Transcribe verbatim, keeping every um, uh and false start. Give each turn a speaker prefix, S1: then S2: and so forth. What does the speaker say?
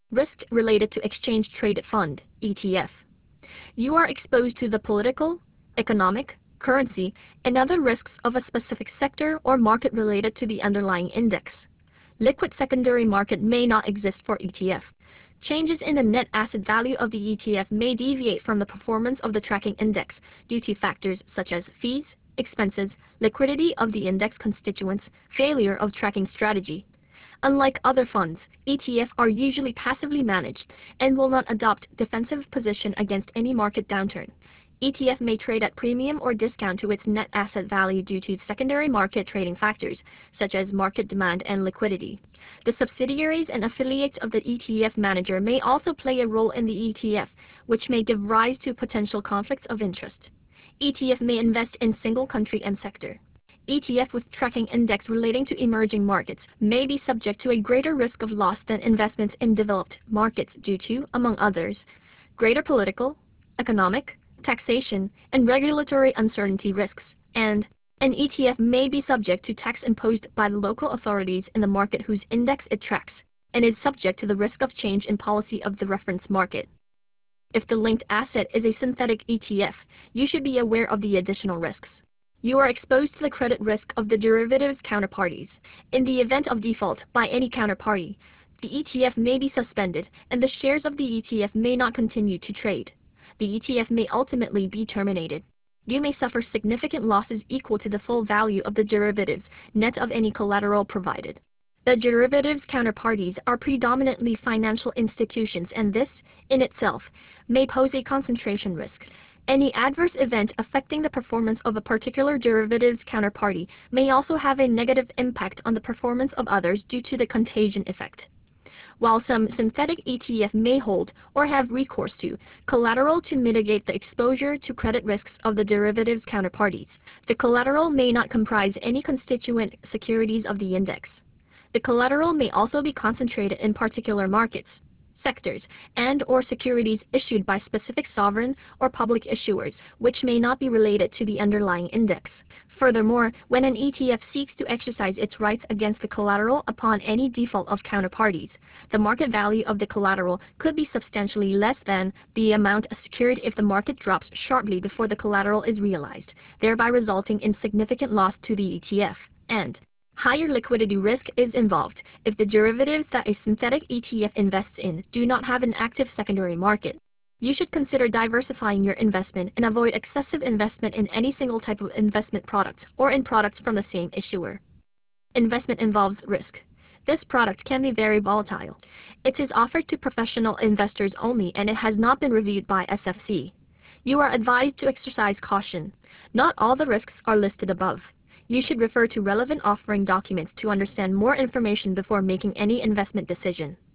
S1: Risk related to exchange traded fund, E T F. You are exposed to the political, economic, currency, and other risks of a specific sector or market related to the underlying index. Liquid secondary market may not exist for E T F. Changes in the net asset value of the E T F may deviate from the performance of the tracking index due to factors such as fees, expenses, liquidity of the index constituents, failure of tracking strategy. Unlike other funds, E T F are usually passively managed and will not adopt defensive position against any market downturn. E T F may trade at premium or discount to its net asset value due to secondary market trading factors, such as market demand and liquidity. The subsidiaries and affiliates of the E T F manager may also play a role in the E T F, which may give rise to potential conflicts of interest. E T F may invest in single country and sector. E T F with tracking index relating to emerging markets may be subject to a greater risk of loss than investments in developed markets due to, among others, greater political, economic, taxation, and regulatory uncertainty risks, and an E T F may be subject to tax imposed by the local authorities in the market whose index it tracks, and is subject to the risk of change in policy of the reference market. If the linked asset is a synthetic E T F, you should be aware of the additional risks. You are exposed to the credit risk of the derivatives counterparties. In the event of default by any counterparty, the E T F may be suspended and the shares of the E T F may not continue to trade. The E T F may ultimately be terminated. You may suffer significant losses equal to the full value of the derivatives, net of any collateral provided. The derivatives counterparties are predominantly financial institutions, and this, in itself, may pose a concentration risk. Any adverse event affecting the performance of a particular derivatives counterparty may also have a negative impact on the performance of others due to the contagion effect. While some synthetic E T F may hold or have recourse to collateral to mitigate the exposure to credit risks of the derivatives counterparties, the collateral may not comprise any constituent securities of the index. The collateral may also be concentrated in particular markets, sectors, and or securities issued by specific sovereign or public issuers, which may not be related to the underlying index. Furthermore, when an E T F seeks to exercise its rights against the collateral upon any default of counterparties, the market value of the collateral could be substantially less than the amount secured if the market drops sharply before the collateral is realized, thereby resulting in significant loss to the E T F, and higher liquidity risk is involved if the derivatives that a synthetic E T F invests in do not have an active secondary market. You should consider diversifying your investment and avoid excessive investment in any single type of investment product or in products from the same issuer. Investment involves risk. This product can be very volatile. It is offered to professional investors only and it has not been reviewed by S F C. You are advised to exercise caution. Not all the risks are listed above. You should refer to relevant offering documents to understand more information before making any investment decision.